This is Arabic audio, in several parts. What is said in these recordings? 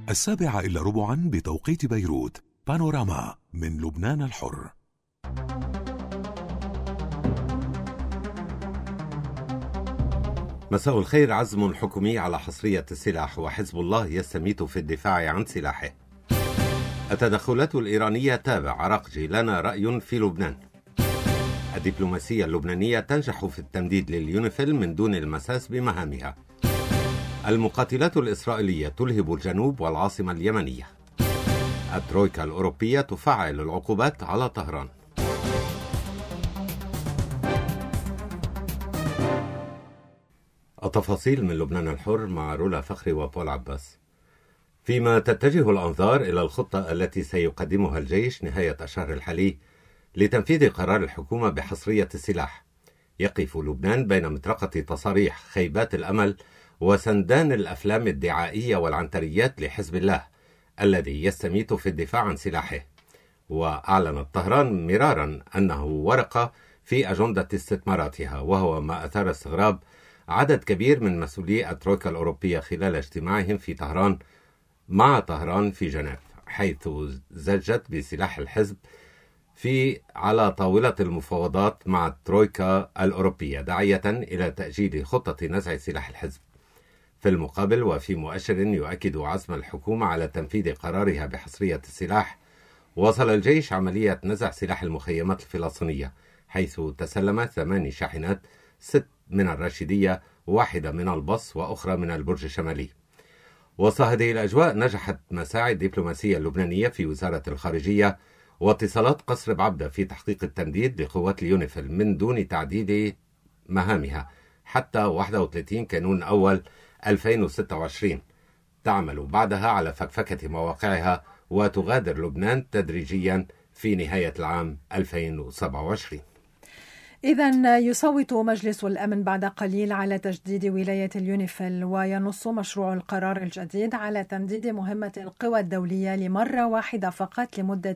7:15 بتوقيت بيروت. بانوراما من لبنان الحر. مساء الخير. عزم حكومي على حصرية السلاح وحزب الله يستميت في الدفاع عن سلاحه. التدخلات الإيرانية تابع عراقجي لنا رأي في لبنان. الدبلوماسية اللبنانية تنجح في التمديد لليونيفيل من دون المساس بمهامها. المقاتلات الإسرائيلية تلهب الجنوب والعاصمة اليمنية. الترويكا الأوروبية تفعل العقوبات على طهران. التفاصيل من لبنان الحر مع رولا فخري وبول عباس. فيما تتجه الأنظار إلى الخطة التي سيقدمها الجيش نهاية الشهر الحالي لتنفيذ قرار الحكومة بحصرية السلاح، يقف لبنان بين مطرقة تصاريح خيبات الأمل وسندان الأفلام الدعائية والعنتريات لحزب الله الذي يستميت في الدفاع عن سلاحه. وأعلنت طهران مرارا أنه ورقة في أجندة استثماراتها، وهو ما أثار استغراب عدد كبير من مسؤولي الترويكا الأوروبية خلال اجتماعهم مع طهران في جنيف، حيث زجت بسلاح الحزب على طاولة المفاوضات مع الترويكا الأوروبية، داعية إلى تأجيل خطة نزع سلاح الحزب. في المقابل، وفي مؤشر يؤكد عزم الحكومة على تنفيذ قرارها بحصرية السلاح، واصل الجيش عملية نزع سلاح المخيمات الفلسطينية، حيث تسلم 8 شاحنات، 6 من الراشدية، 1 من البص وأخرى من البرج الشمالي. وسط هذه الأجواء نجحت مساعي الدبلوماسية اللبنانية في وزارة الخارجية واتصالات قصر بعبدة في تحقيق التمديد لقوات اليونيفيل من دون تعديل مهامها حتى 31 كانون أول 2026، تعمل بعدها على فكفكة مواقعها وتغادر لبنان تدريجيا في نهاية العام 2027. إذن يصوت مجلس الأمن بعد قليل على تجديد ولاية اليونيفيل، وينص مشروع القرار الجديد على تمديد مهمة القوى الدولية لمرة واحدة فقط لمدة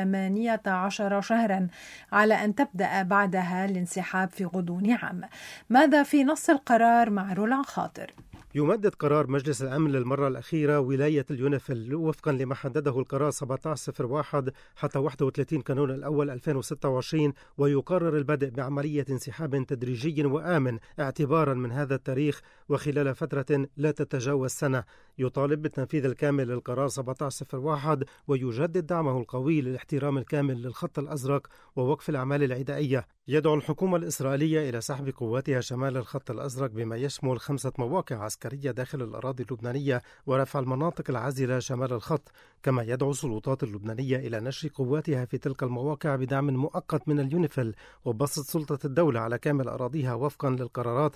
18 شهرا، على أن تبدأ بعدها الانسحاب في غضون عام. ماذا في نص القرار مع رولا خاطر؟ يمدد قرار مجلس الأمن للمرة الأخيرة ولاية اليونيفيل وفقا لما حدده القرار 1701 حتى 31 كانون الأول 2026، ويقرر البدء بعملية انسحاب تدريجي وآمن اعتبارا من هذا التاريخ وخلال فترة لا تتجاوز سنة. يطالب بالتنفيذ الكامل للقرار 1701 ويجدد دعمه القوي للاحترام الكامل للخط الأزرق ووقف الأعمال العدائية. يدعو الحكومة الإسرائيلية إلى سحب قواتها شمال الخط الأزرق بما يشمل 5 مواقع عسكرية داخل الأراضي اللبنانية ورفع المناطق العازلة شمال الخط، كما يدعو السلطات اللبنانية إلى نشر قواتها في تلك المواقع بدعم مؤقت من اليونيفيل وبسط سلطة الدولة على كامل أراضيها وفقا للقرارات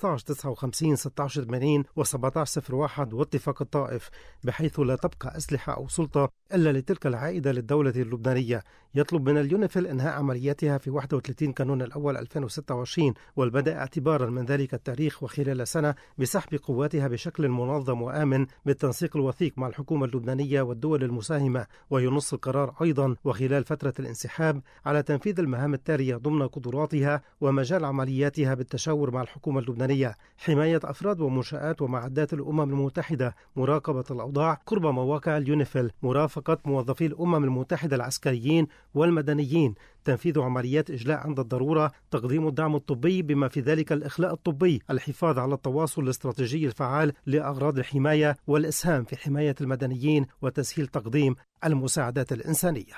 1559 1680 و1701 واتفاق الطائف، بحيث لا تبقى أسلحة أو سلطة إلا لتلك العائدة للدولة اللبنانية. يطلب من اليونيفيل إنهاء عملياتها في 31 كانون الأول 2026 والبدء اعتبارا من ذلك التاريخ وخلال سنة بسحب قواتها بشكل منظم وآمن بالتنسيق الوثيق مع الحكومة اللبنانية والدول المساهمة. وينص القرار أيضا وخلال فترة الانسحاب على تنفيذ المهام التالية ضمن قدراتها ومجال عملياتها بالتشاور مع الحكومة اللبنانية: حماية أفراد ومنشآت ومعدات الأمم المتحدة، مراقبة الأوضاع قرب مواقع اليونيفيل، مرافقة موظفي الأمم المتحدة العسكريين والمدنيين، تنفيذ عمليات إجلاء عند الضرورة، تقديم الدعم الطبي بما في ذلك الإخلاء الطبي، الحفاظ على التواصل الاستراتيجي الفعال لأغراض الحماية والإسهام في حماية المدنيين وتسهيل تقديم المساعدات الإنسانية.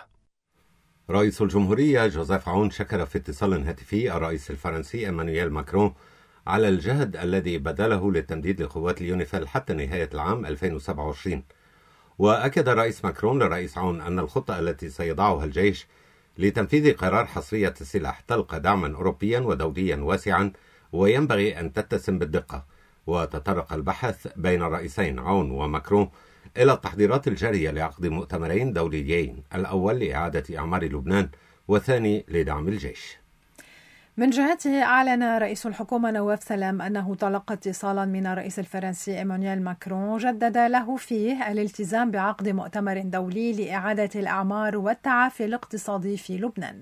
رئيس الجمهورية جوزيف عون شكر في اتصال هاتفي الرئيس الفرنسي إيمانويل ماكرون على الجهد الذي بذله للتمديد لقوات اليونيفيل حتى نهاية العام 2027. وأكد رئيس ماكرون للرئيس عون أن الخطة التي سيضعها الجيش لتنفيذ قرار حصرية السلاح تلقى دعما أوروبيا ودوليا واسعا وينبغي أن تتسم بالدقة. وتطرق البحث بين الرئيسين عون وماكرون إلى التحضيرات الجارية لعقد مؤتمرين دوليين، الأول لإعادة أعمار لبنان والثاني لدعم الجيش. من جهته أعلن رئيس الحكومة نواف سلام أنه تلقى اتصالا من الرئيس الفرنسي إيمانويل ماكرون جدد له فيه الالتزام بعقد مؤتمر دولي لإعادة الأعمار والتعافي الاقتصادي في لبنان.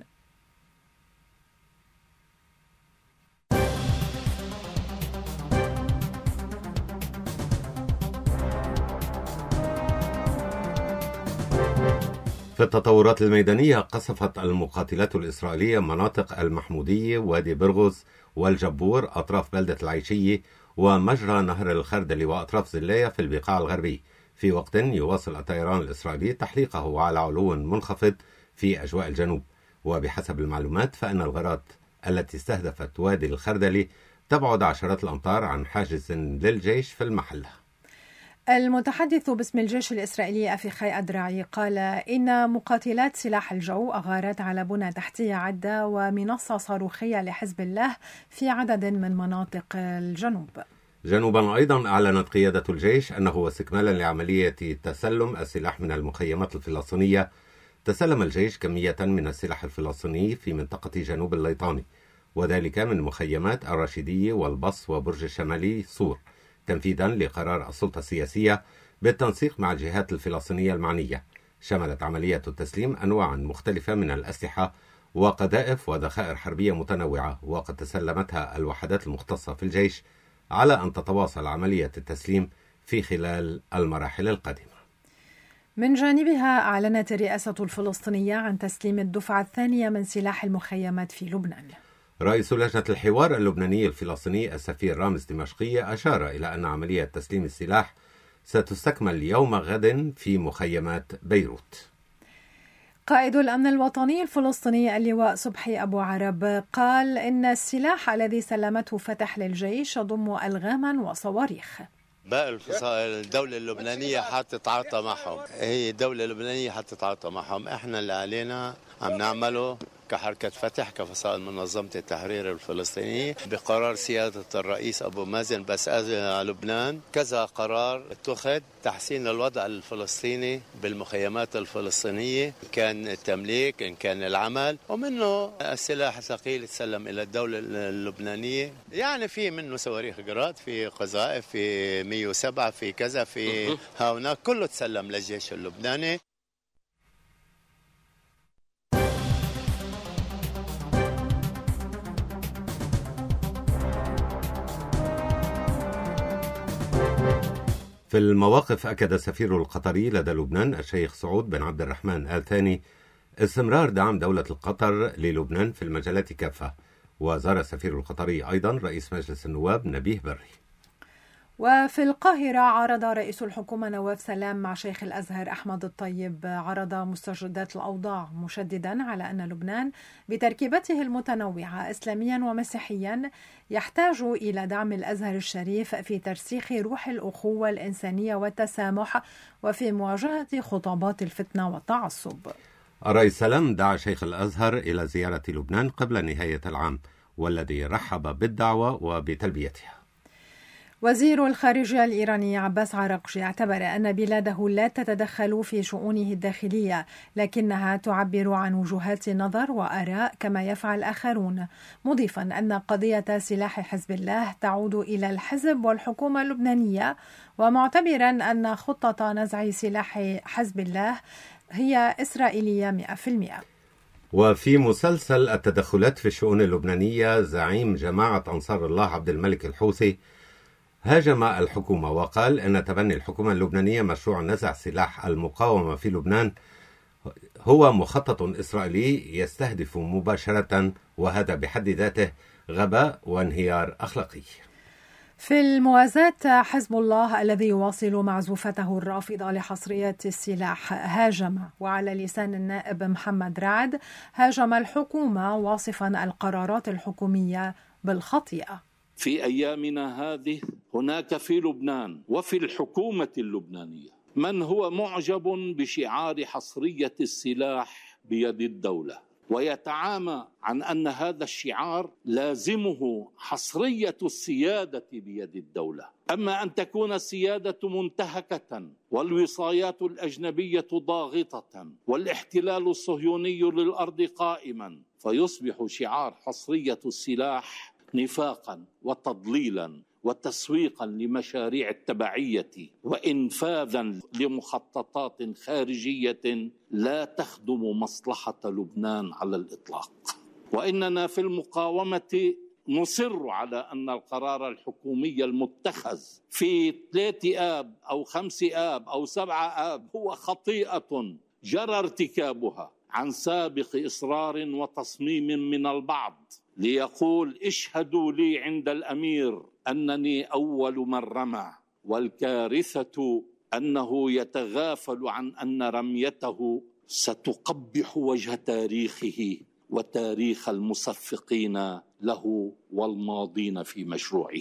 في التطورات الميدانية، قصفت المقاتلات الإسرائيلية مناطق المحمودية، وادي برغوث والجبور، أطراف بلدة العيشية ومجرى نهر الخردلي وأطراف زلاية في البقاع الغربي، في وقت يواصل الطيران الإسرائيلي تحليقه على علو منخفض في أجواء الجنوب. وبحسب المعلومات فإن الغارات التي استهدفت وادي الخردلي تبعد عشرات الأمتار عن حاجز للجيش في المحل. المتحدث باسم الجيش الإسرائيلي أفيخاي أدرعي قال إن مقاتلات سلاح الجو أغارت على بنى تحتية عدة ومنصة صاروخية لحزب الله في عدد من مناطق الجنوب. جنوبا أيضا أعلنت قيادة الجيش أنه واستكمالا لعملية تسلم السلاح من المخيمات الفلسطينية، تسلم الجيش كمية من السلاح الفلسطيني في منطقة جنوب الليطاني، وذلك من مخيمات الرشيدية والبص وبرج الشمالي صور، تنفيذا لقرار السلطة السياسية بالتنسيق مع الجهات الفلسطينية المعنية. شملت عملية التسليم أنواعا مختلفة من الأسلحة وقذائف وذخائر حربية متنوعة، وقد تسلمتها الوحدات المختصة في الجيش، على أن تتواصل عملية التسليم في خلال المراحل القادمة. من جانبها أعلنت الرئاسة الفلسطينية عن تسليم الدفعة الثانية من سلاح المخيمات في لبنان. رئيس لجنة الحوار اللبناني الفلسطيني السفير رامز دمشقي أشار إلى أن عملية تسليم السلاح ستستكمل يوم غد في مخيمات بيروت. قائد الأمن الوطني الفلسطيني اللواء صبحي أبو عرب قال إن السلاح الذي سلمته فتح للجيش يضم ألغاما وصواريخ. باقي الدولة اللبنانية حتتعاطى معهم، هي الدولة اللبنانية حتتعاطى معهم. احنا اللي علينا عم نعمله كحركة فتح، كفصائل منظمة التحرير الفلسطينية، بقرار سيادة الرئيس أبو مازن بس على لبنان كذا قرار اتخذ تحسين الوضع الفلسطيني بالمخيمات الفلسطينية، إن كان التمليك إن كان العمل، ومنه السلاح الثقيل تسلم إلى الدولة اللبنانية. يعني في منه صواريخ جراد، في قذائف، في 107، في كذا، في هاونا، كله تسلم للجيش اللبناني. في المواقف، أكد السفير القطري لدى لبنان الشيخ سعود بن عبد الرحمن آل ثاني استمرار دعم دولة القطر للبنان في المجالات كافة. وزار السفير القطري أيضا رئيس مجلس النواب نبيه بري. وفي القاهرة عرض رئيس الحكومة نواف سلام مع شيخ الأزهر أحمد الطيب عرض مستجدات الأوضاع، مشددا على أن لبنان بتركيبته المتنوعة إسلاميا ومسيحيا يحتاج إلى دعم الأزهر الشريف في ترسيخ روح الأخوة الإنسانية والتسامح وفي مواجهة خطابات الفتنة والتعصب. الرئيس سلام دعا شيخ الأزهر إلى زيارة لبنان قبل نهاية العام، والذي رحب بالدعوة وبتلبيتها. وزير الخارجية الإيراني عباس عراقجي اعتبر أن بلاده لا تتدخل في شؤونه الداخلية، لكنها تعبر عن وجهات نظر وآراء كما يفعل آخرون، مضيفا أن قضية سلاح حزب الله تعود إلى الحزب والحكومة اللبنانية، ومعتبرا أن خطة نزع سلاح حزب الله هي إسرائيلية 100%. وفي مسلسل التدخلات في الشؤون اللبنانية، زعيم جماعة أنصار الله عبد الملك الحوثي هاجم الحكومة وقال أن تبني الحكومة اللبنانية مشروع نزع سلاح المقاومة في لبنان هو مخطط إسرائيلي يستهدف مباشرة، وهذا بحد ذاته غباء وانهيار أخلاقي. في الموازاة، حزب الله الذي يواصل معزوفته الرافضة لحصرية السلاح هاجم، وعلى لسان النائب محمد رعد هاجم الحكومة واصفا القرارات الحكومية بالخطيئة. في أيامنا هذه هناك في لبنان وفي الحكومة اللبنانية من هو معجب بشعار حصرية السلاح بيد الدولة، ويتعامى عن أن هذا الشعار لازمه حصرية السيادة بيد الدولة. أما أن تكون السيادة منتهكة والوصايات الأجنبية ضاغطة والاحتلال الصهيوني للأرض قائما، فيصبح شعار حصرية السلاح نفاقا وتضليلا وتسويقا لمشاريع التبعية وإنفاذا لمخططات خارجية لا تخدم مصلحة لبنان على الإطلاق. وإننا في المقاومة نصر على أن القرار الحكومي المتخذ في 3 آب أو 5 آب أو 7 آب هو خطيئة جرى ارتكابها عن سابق إصرار وتصميم من البعض ليقول اشهدوا لي عند الأمير أنني أول من رمى، والكارثة أنه يتغافل عن أن رميته ستقبح وجه تاريخه وتاريخ المصفقين له والماضين في مشروعه.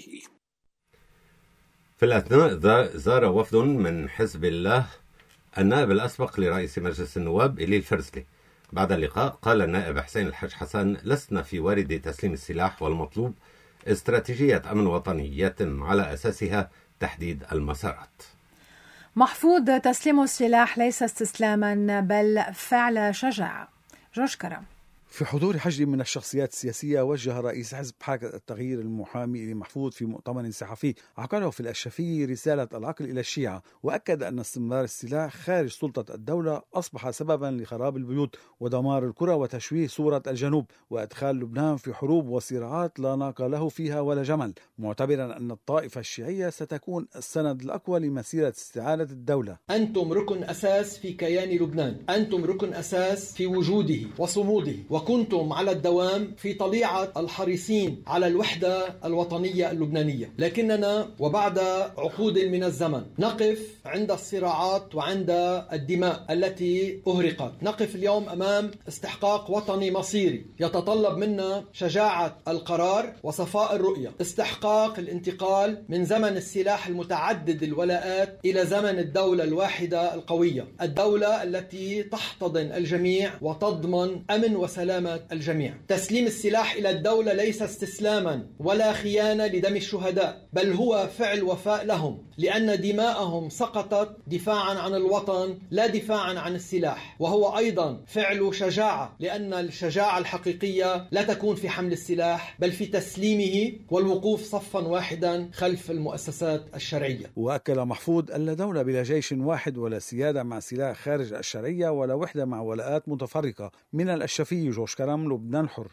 في الأثناء زار وفد من حزب الله النائب الأسبق لرئيس مجلس النواب إلي الفرزلي. بعد اللقاء قال النائب حسين الحاج حسن: لسنا في وارد تسليم السلاح، والمطلوب استراتيجية أمن وطني يتم على أساسها تحديد المسارات. محفوظ: تسليم السلاح ليس استسلاما بل فعل شجاعة. جورج كرم. في حضور حشد من الشخصيات السياسية، وجه رئيس حزب حركة التغيير المحامي إلي محفوظ في مؤتمر صحفي عقده في الأشرفية رسالة العقل إلى الشيعة، وأكد أن استمرار السلاح خارج سلطة الدولة أصبح سببا لخراب البيوت ودمار القرى وتشويه صورة الجنوب وإدخال لبنان في حروب وصراعات لا ناقة له فيها ولا جمل، معتبرا أن الطائفة الشيعية ستكون السند الأقوى لمسيرة استعادة الدولة. أنتم ركن أساس في كيان لبنان، أنتم ركن أساس في وجوده وصموده، وكنتم على الدوام في طليعة الحريصين على الوحدة الوطنية اللبنانية. لكننا وبعد عقود من الزمن نقف عند الصراعات وعند الدماء التي أهرقت. نقف اليوم أمام استحقاق وطني مصيري يتطلب منا شجاعة القرار وصفاء الرؤية، استحقاق الانتقال من زمن السلاح المتعدد الولاءات إلى زمن الدولة الواحدة القوية، الدولة التي تحتضن الجميع وتضمن أمن وسلامة الجميع. تسليم السلاح إلى الدولة ليس استسلاما ولا خيانة لدم الشهداء، بل هو فعل وفاء لهم، لأن دماءهم سقطت دفاعا عن الوطن لا دفاعا عن السلاح، وهو أيضا فعل شجاعة، لأن الشجاعة الحقيقية لا تكون في حمل السلاح بل في تسليمه والوقوف صفا واحدا خلف المؤسسات الشرعية. وأكد محفوظ أن لا دولة بلا جيش واحد ولا سيادة مع سلاح خارج الشرعية ولا وحدة مع ولاءات متفرقة. من الأشرفية، جورج كرم، لبنان حر.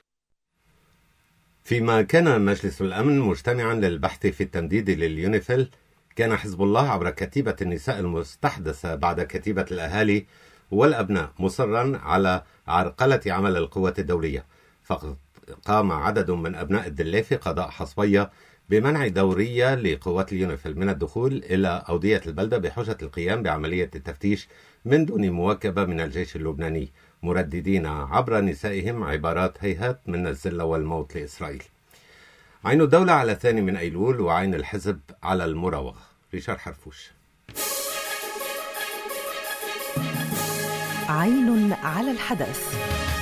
فيما كان مجلس الأمن مجتمعا للبحث في التمديد لليونيفيل، كان حزب الله عبر كتيبة النساء المستحدثة بعد كتيبة الأهالي والأبناء مصرا على عرقلة عمل القوة الدولية. فقد قام عدد من أبناء الدلافي قضاء حصبية بمنع دورية لقوات اليونيفيل من الدخول إلى أودية البلدة بحجة القيام بعملية التفتيش من دون مواكبة من الجيش اللبناني، مرددين عبر نسائهم عبارات هيهات من الذلة والموت لإسرائيل. عين الدولة على 2 أيلول وعين الحزب على المراوغة. ريشار حرفوش. عين على الحدث.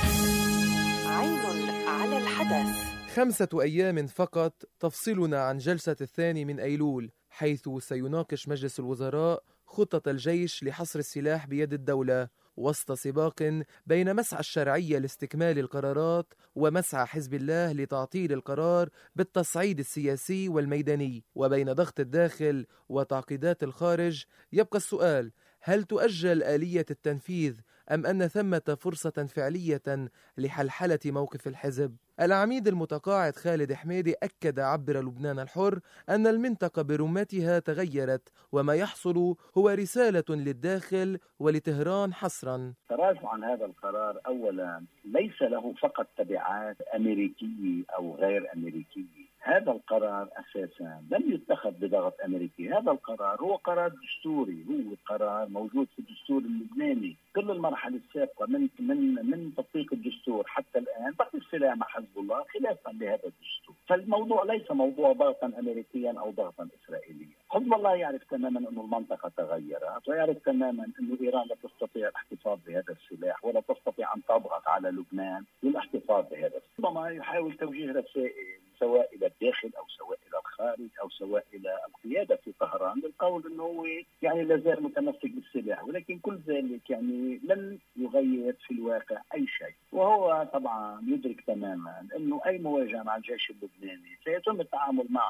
عين على الحدث. 5 أيام فقط تفصلنا عن جلسة 2 أيلول، حيث سيناقش مجلس الوزراء خطة الجيش لحصر السلاح بيد الدولة، وسط سباق بين مسعى الشرعية لاستكمال القرارات ومسعى حزب الله لتعطيل القرار بالتصعيد السياسي والميداني، وبين ضغط الداخل وتعقيدات الخارج. يبقى السؤال: هل تؤجل آلية التنفيذ أم أن ثمة فرصة فعلية لحلحلة موقف الحزب؟ العميد المتقاعد خالد حميدي أكد عبر لبنان الحر أن المنطقة برمتها تغيرت، وما يحصل هو رسالة للداخل ولطهران حصرا. تراجع عن هذا القرار أولا ليس له فقط تبعات أمريكية أو غير أمريكية. هذا القرار أساسا لم يتخذ بضغط أمريكي، هذا القرار هو قرار دستوري، هو قرار موجود في الدستور اللبناني. كل المرحلة السابقة من تطبيق الدستور حتى الآن بقي السلاح مع حزب الله خلافا لهذا الدستور. فالموضوع ليس موضوع ضغطا أمريكيا أو ضغطا إسرائيليا. حزب الله يعرف تماما أن المنطقة تغيرت، ويعرف تماما أن إيران لا تستطيع الاحتفاظ بهذا السلاح ولا تستطيع أن تضغط على لبنان للاحتفاظ بهذا السلاح. ربما يحاول توجيه رسائل سواء إلى الداخل أو سواء إلى الخارج أو سواء إلى القيادة في طهران بالقول أنه هو يعني لازال متمسك بالسلاح، ولكن كل ذلك يعني لن يغير في الواقع أي شيء. وهو طبعا يدرك تماما أنه أي مواجهة مع الجيش اللبناني سيتم التعامل معه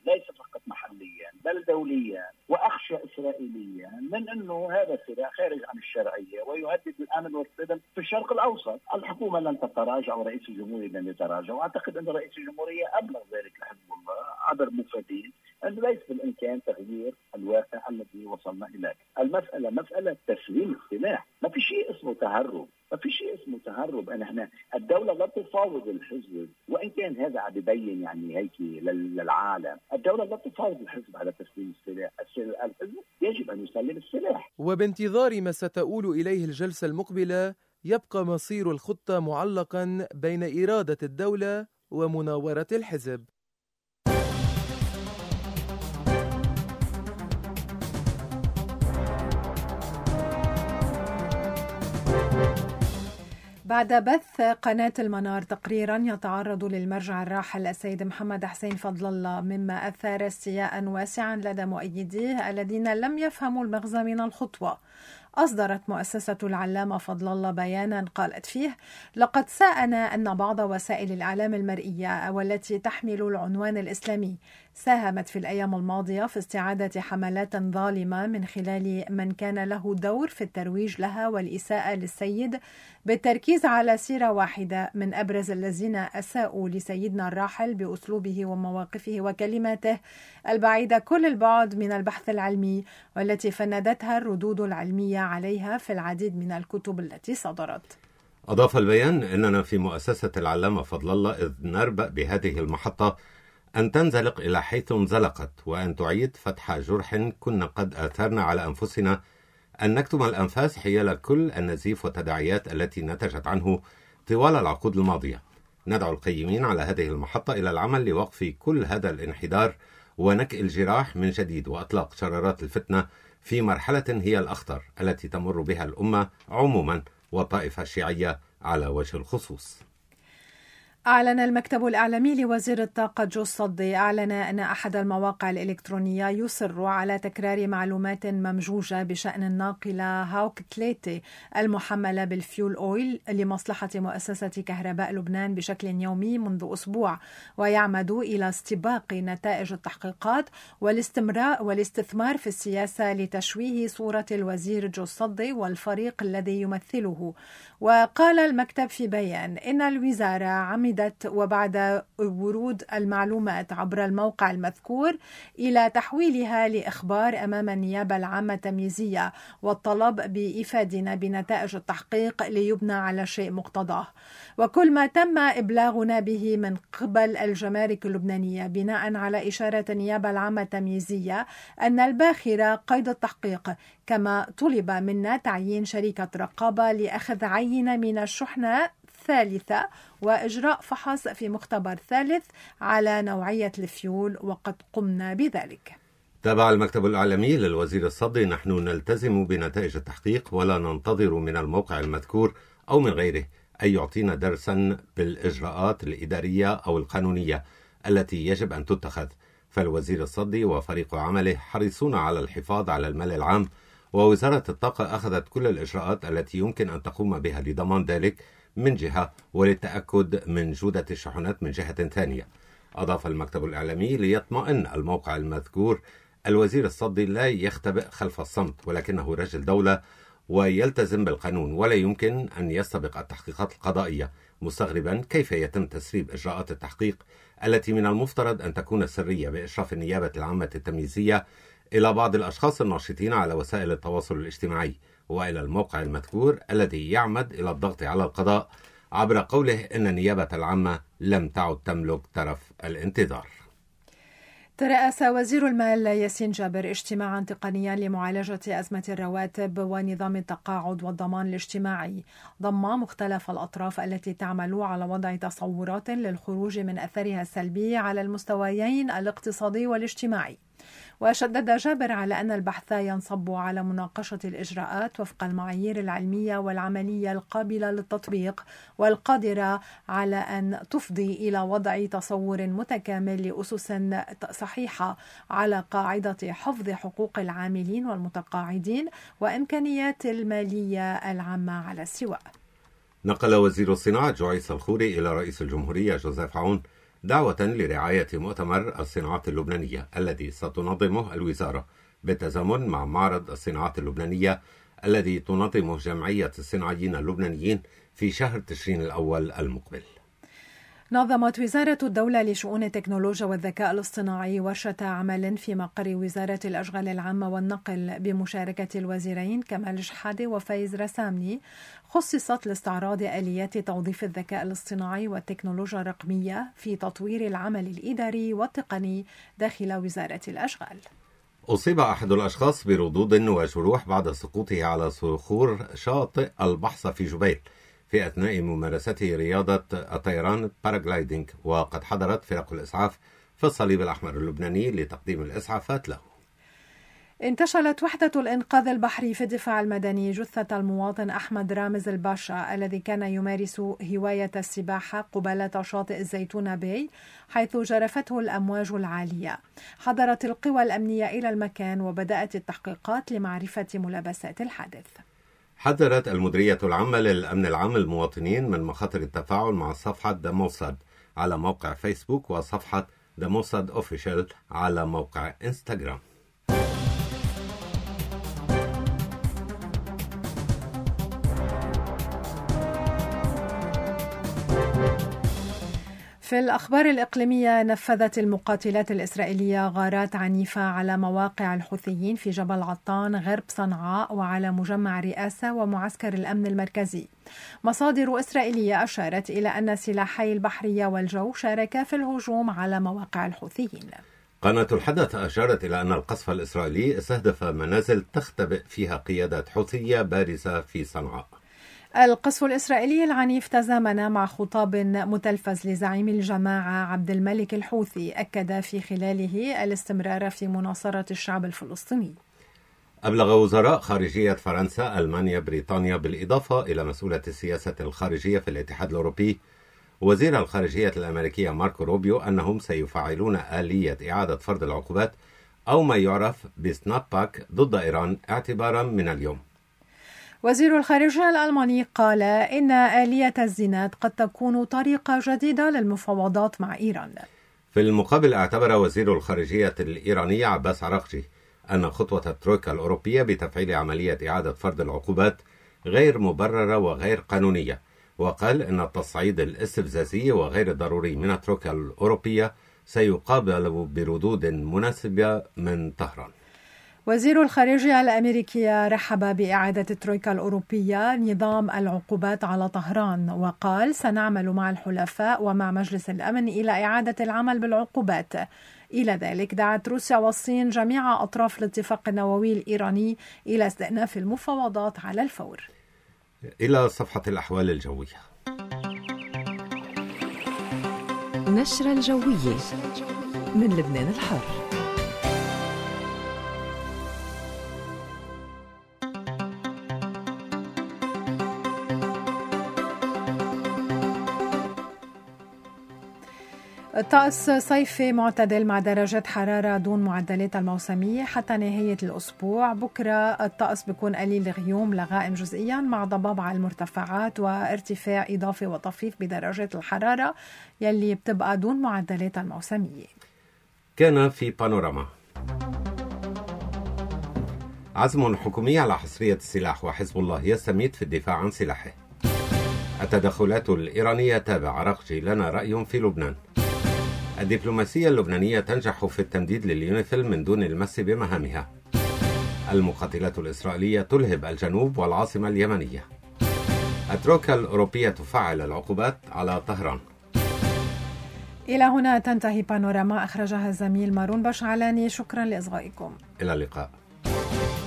ليس فقط محليا بل دوليا وأخشى إسرائيليا من أنه هذا السلاح خارج عن الشرعية ويهدد الأمن والسلم في الشرق الأوسط. الحكومة لن تتراجع ورئيس الجمهورية لن يتراجع، وأعتقد أن رئيس الجمهورية أبلغ ذلك لحزب الله عبر مفادين أنه ليس بالإمكان تغيير الواقع الذي وصلنا إليه. المسألة مسألة تسليم السلاح، ما في شيء اسمه تهرب، ما في شيء اسمه تهرب. أن احنا الدولة لا تفاوض الحزب، وإن كان هذا عم يبين يعني هيك للعالم، الدولة لا تفاوض الحزب على تسليم السلاح، الحزب يجب أن يسلم السلاح. وبانتظار ما ستؤول إليه الجلسة المقبلة يبقى مصير الخطة معلقا بين إرادة الدولة ومناورة الحزب. بعد بث قناة المنار تقريرا يتعرض للمرجع الراحل السيد محمد حسين فضل الله مما أثار استياء واسعا لدى مؤيديه الذين لم يفهموا المغزى من الخطوة، أصدرت مؤسسة العلامة فضل الله بيانا قالت فيه: لقد ساءنا أن بعض وسائل الإعلام المرئية والتي تحمل العنوان الإسلامي ساهمت في الأيام الماضية في استعادة حملات ظالمة من خلال من كان له دور في الترويج لها والإساءة للسيد بالتركيز على سيرة واحدة من أبرز الذين أساءوا لسيدنا الراحل بأسلوبه ومواقفه وكلماته البعيدة كل البعد من البحث العلمي، والتي فندتها الردود العلمية عليها في العديد من الكتب التي صدرت. أضاف البيان أننا في مؤسسة العلامة فضل الله إذ نربأ بهذه المحطة أن تنزلق إلى حيث انزلقت، وأن تعيد فتح جرح كنا قد آثرنا على أنفسنا أن نكتم الأنفاس حيال كل النزيف والتداعيات التي نتجت عنه طوال العقود الماضية. ندعو القيمين على هذه المحطة إلى العمل لوقف كل هذا الانحدار ونكء الجراح من جديد، وأطلاق شرارات الفتنة في مرحلة هي الأخطر التي تمر بها الأمة عموما والطائفة الشيعية على وجه الخصوص. أعلن المكتب الإعلامي لوزير الطاقة جو الصدي أن أحد المواقع الإلكترونية يصر على تكرار معلومات ممجوجة بشأن الناقلة هاوك تليتي المحملة بالفيول أويل لمصلحة مؤسسة كهرباء لبنان بشكل يومي منذ أسبوع، ويعمد إلى استباق نتائج التحقيقات والاستثمار في السياسة لتشويه صورة الوزير جو الصدي والفريق الذي يمثله. وقال المكتب في بيان إن الوزارة عمدت وبعد ورود المعلومات عبر الموقع المذكور إلى تحويلها لإخبار أمام النيابة العامة التمييزية والطلب بإفادنا بنتائج التحقيق ليبنى على شيء مقتضاه، وكل ما تم إبلاغنا به من قبل الجمارك اللبنانية بناء على إشارة النيابة العامة التمييزية أن الباخرة قيد التحقيق، كما طلب منا تعيين شركة رقابة لأخذ عينة من الشحنة ثالثة وإجراء فحص في مختبر ثالث على نوعية الفيول، وقد قمنا بذلك. تابع المكتب الإعلامي للوزير الصدي: نحن نلتزم بنتائج التحقيق ولا ننتظر من الموقع المذكور أو من غيره أن يعطينا درسا بالإجراءات الإدارية أو القانونية التي يجب أن تتخذ. فالوزير الصدي وفريق عمله حريصون على الحفاظ على المال العام، ووزارة الطاقة أخذت كل الإجراءات التي يمكن أن تقوم بها لضمان ذلك من جهة وللتأكد من جودة الشحنات من جهة ثانية. أضاف المكتب الإعلامي: ليطمئن الموقع المذكور الوزير الصدي لا يختبئ خلف الصمت، ولكنه رجل دولة ويلتزم بالقانون ولا يمكن أن يستبق التحقيقات القضائية، مستغربا كيف يتم تسريب إجراءات التحقيق التي من المفترض أن تكون سرية بإشراف النيابة العامة التمييزية إلى بعض الأشخاص الناشطين على وسائل التواصل الاجتماعي وإلى الموقع المذكور الذي يعمد إلى الضغط على القضاء عبر قوله إن النيابة العامة لم تعد تملك طرف الانتظار. ترأس وزير المال ياسين جابر اجتماعا تقنيا لمعالجة أزمة الرواتب ونظام التقاعد والضمان الاجتماعي، ضم مختلف الأطراف التي تعمل على وضع تصورات للخروج من أثرها السلبي على المستويين الاقتصادي والاجتماعي. وشدد جابر على أن البحث ينصب على مناقشة الإجراءات وفق المعايير العلمية والعملية القابلة للتطبيق والقادرة على أن تفضي إلى وضع تصور متكامل لأسس صحيحة على قاعدة حفظ حقوق العاملين والمتقاعدين وإمكانيات المالية العامة على السواء. نقل وزير الصناعة جويس الخوري إلى رئيس الجمهورية جوزيف عون دعوة لرعاية مؤتمر الصناعات اللبنانية الذي ستنظمه الوزارة بالتزامن مع معرض الصناعات اللبنانية الذي تنظمه جمعية الصناعيين اللبنانيين في شهر تشرين الأول المقبل. نظمت وزارة الدولة لشؤون التكنولوجيا والذكاء الاصطناعي ورشة عمل في مقر وزارة الأشغال العامة والنقل بمشاركة الوزيرين كمال شحادة وفايز رسامني، خصصت لاستعراض آليات توظيف الذكاء الاصطناعي والتكنولوجيا الرقمية في تطوير العمل الإداري والتقني داخل وزارة الأشغال. أصيب أحد الأشخاص بردود وجروح بعد سقوطه على صخور شاطئ البحصة في جبيل في أثناء ممارسته رياضة الطيران باراغلايدينج، وقد حضرت فرق الإسعاف في الصليب الأحمر اللبناني لتقديم الإسعافات له. انتشلت وحدة الإنقاذ البحري في الدفاع المدني جثة المواطن أحمد رامز الباشا الذي كان يمارس هواية السباحة قبالة شاطئ الزيتونة باي حيث جرفته الأمواج العالية. حضرت القوى الأمنية إلى المكان وبدأت التحقيقات لمعرفة ملابسات الحادث. حذرت المديرية العامة للأمن العام المواطنين من مخاطر التفاعل مع صفحة ذا موساد على موقع فيسبوك وصفحة ذا موساد أوفيشال على موقع إنستغرام. في الأخبار الإقليمية، نفذت المقاتلات الإسرائيلية غارات عنيفة على مواقع الحوثيين في جبل عطان غرب صنعاء وعلى مجمع رئاسة ومعسكر الأمن المركزي. مصادر إسرائيلية أشارت إلى أن سلاحي البحرية والجو شاركا في الهجوم على مواقع الحوثيين. قناة الحدث أشارت إلى أن القصف الإسرائيلي استهدف منازل تختبئ فيها قيادات حوثية بارزة في صنعاء. القصف الإسرائيلي العنيف تزامن مع خطاب متلفز لزعيم الجماعة عبد الملك الحوثي أكد في خلاله الاستمرار في مناصرة الشعب الفلسطيني. أبلغ وزراء خارجية فرنسا، ألمانيا، بريطانيا بالإضافة إلى مسؤولة السياسة الخارجية في الاتحاد الأوروبي وزير الخارجية الأمريكية ماركو روبيو أنهم سيفعلون آلية إعادة فرض العقوبات أو ما يعرف بسناب باك ضد إيران اعتبارا من اليوم. وزير الخارجية الألماني قال إن آلية الزناد قد تكون طريقة جديدة للمفاوضات مع إيران. في المقابل، اعتبر وزير الخارجية الإيراني عباس عراقجي أن خطوة الترويكا الأوروبية بتفعيل عملية إعادة فرض العقوبات غير مبررة وغير قانونية، وقال إن التصعيد الاستفزازي وغير الضروري من الترويكا الأوروبية سيقابل بردود مناسبة من طهران. وزير الخارجية الأمريكية رحب بإعادة الترويكا الأوروبية نظام العقوبات على طهران، وقال سنعمل مع الحلفاء ومع مجلس الأمن إلى إعادة العمل بالعقوبات. إلى ذلك دعت روسيا والصين جميع أطراف الاتفاق النووي الإيراني إلى استئناف المفاوضات على الفور. إلى صفحة الأحوال الجوية. نشرة الجوية من لبنان الحر. طقس صيفي معتدل مع درجات حرارة دون معدلات الموسمية حتى نهاية الأسبوع. بكرة الطقس بيكون قليل الغيوم لغائم جزئيا مع ضباب على المرتفعات وارتفاع إضافي وطفيف بدرجات الحرارة يلي بتبقى دون معدلات الموسمية. كان في بانوراما. عزم حكومي على حصرية السلاح وحزب الله يستميت في الدفاع عن سلاحه. التدخلات الإيرانية تابع عراقجي لنا رأي في لبنان. الدبلوماسية اللبنانية تنجح في التمديد لليونيفيل من دون المس بمهامها. المقاتلات الإسرائيلية تلهب الجنوب والعاصمة اليمنية. الترويكا الأوروبية تفعل العقوبات على طهران. إلى هنا تنتهي بانوراما، أخرجها الزميل مارون بشعلاني. شكرا لإصغائكم. إلى اللقاء.